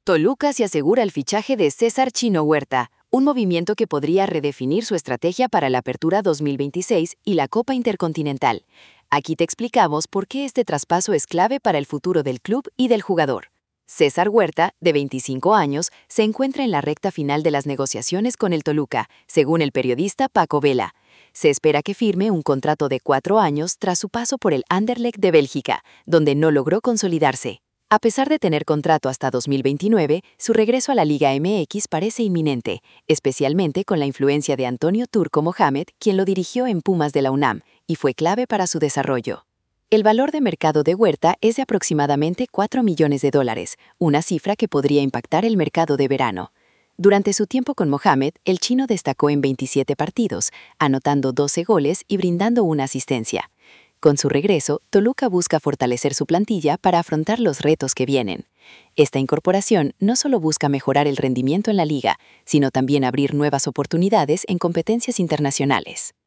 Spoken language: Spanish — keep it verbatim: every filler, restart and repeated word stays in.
Toluca se asegura el fichaje de César Chino Huerta, un movimiento que podría redefinir su estrategia para la Apertura dos mil veintiséis y la Copa Intercontinental. Aquí te explicamos por qué este traspaso es clave para el futuro del club y del jugador. César Huerta, de veinticinco años, se encuentra en la recta final de las negociaciones con el Toluca, según el periodista Paco Vela. Se espera que firme un contrato de cuatro años tras su paso por el Anderlecht de Bélgica, donde no logró consolidarse. A pesar de tener contrato hasta dos mil veintinueve, su regreso a la Liga M X parece inminente, especialmente con la influencia de Antonio Turco Mohamed, quien lo dirigió en Pumas de la UNAM y fue clave para su desarrollo. El valor de mercado de Huerta es de aproximadamente cuatro millones de dólares, una cifra que podría impactar el mercado de verano. Durante su tiempo con Mohamed, el chino destacó en veintisiete partidos, anotando doce goles y brindando una asistencia. Con su regreso, Toluca busca fortalecer su plantilla para afrontar los retos que vienen. Esta incorporación no solo busca mejorar el rendimiento en la liga, sino también abrir nuevas oportunidades en competencias internacionales.